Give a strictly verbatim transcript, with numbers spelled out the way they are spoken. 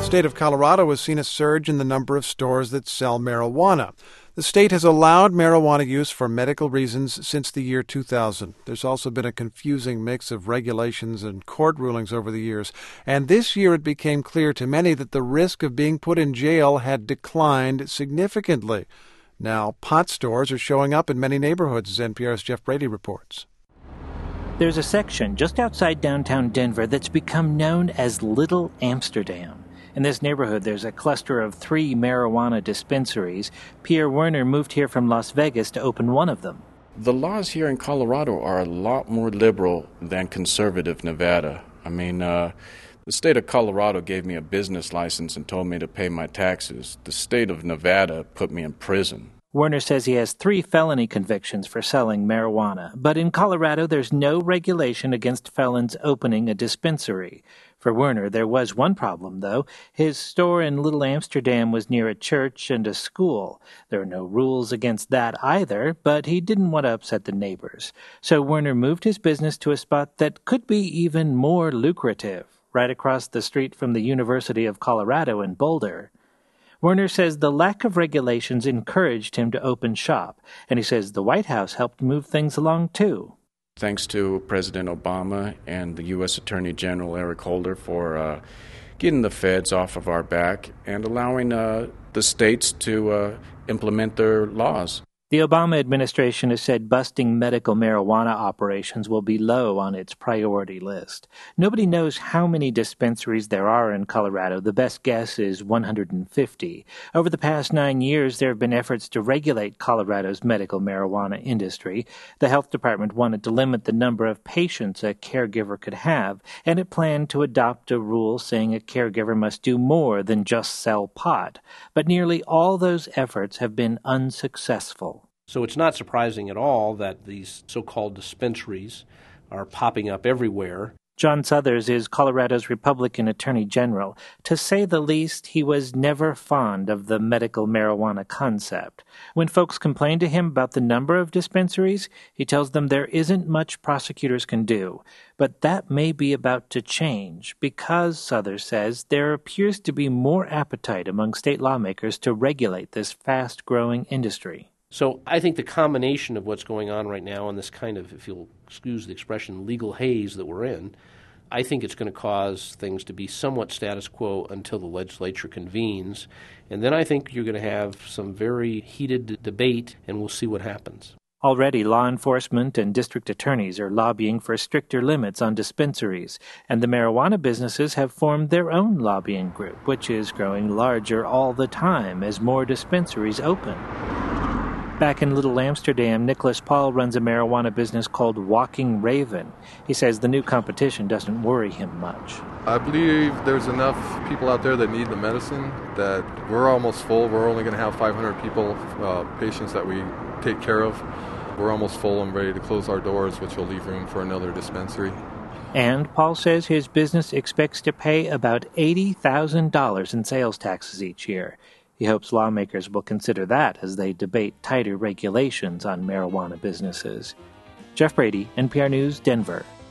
state of Colorado has seen a surge in the number of stores that sell marijuana. The state has allowed marijuana use for medical reasons since the year two thousand. There's also been a confusing mix of regulations and court rulings over the years. And this year it became clear to many that the risk of being put in jail had declined significantly. Now, pot stores are showing up in many neighborhoods, as N P R's Jeff Brady reports. There's a section just outside downtown Denver that's become known as Little Amsterdam. In this neighborhood, there's a cluster of three marijuana dispensaries. Pierre Werner moved here from Las Vegas to open one of them. The laws here in Colorado are a lot more liberal than conservative Nevada. I mean, uh, the state of Colorado gave me a business license and told me to pay my taxes. The state of Nevada put me in prison. Werner says he has three felony convictions for selling marijuana, but in Colorado there's no regulation against felons opening a dispensary. For Werner, there was one problem, though. His store in Little Amsterdam was near a church and a school. There are no rules against that either, but he didn't want to upset the neighbors. So Werner moved his business to a spot that could be even more lucrative, right across the street from the University of Colorado in Boulder. Werner says the lack of regulations encouraged him to open shop, and he says the White House helped move things along, too. Thanks to President Obama and the U S Attorney General Eric Holder for uh, getting the feds off of our back and allowing uh, the states to uh, implement their laws. The Obama administration has said busting medical marijuana operations will be low on its priority list. Nobody knows how many dispensaries there are in Colorado. The best guess is one hundred fifty. Over the past nine years, there have been efforts to regulate Colorado's medical marijuana industry. The health department wanted to limit the number of patients a caregiver could have, and it planned to adopt a rule saying a caregiver must do more than just sell pot. But nearly all those efforts have been unsuccessful. So it's not surprising at all that these so-called dispensaries are popping up everywhere. John Suthers is Colorado's Republican Attorney General. To say the least, he was never fond of the medical marijuana concept. When folks complain to him about the number of dispensaries, he tells them there isn't much prosecutors can do. But that may be about to change because, Suthers says, there appears to be more appetite among state lawmakers to regulate this fast-growing industry. So I think the combination of what's going on right now and this kind of, if you'll excuse the expression, legal haze that we're in, I think it's going to cause things to be somewhat status quo until the legislature convenes. And then I think you're going to have some very heated debate, and we'll see what happens. Already, law enforcement and district attorneys are lobbying for stricter limits on dispensaries, and the marijuana businesses have formed their own lobbying group, which is growing larger all the time as more dispensaries open. Back in Little Amsterdam, Nicholas Paul runs a marijuana business called Walking Raven. He says the new competition doesn't worry him much. I believe there's enough people out there that need the medicine that we're almost full. We're only going to have five hundred people, uh, patients that we take care of. We're almost full and ready to close our doors, which will leave room for another dispensary. And Paul says his business expects to pay about eighty thousand dollars in sales taxes each year. He hopes lawmakers will consider that as they debate tighter regulations on marijuana businesses. Jeff Brady, N P R News, Denver.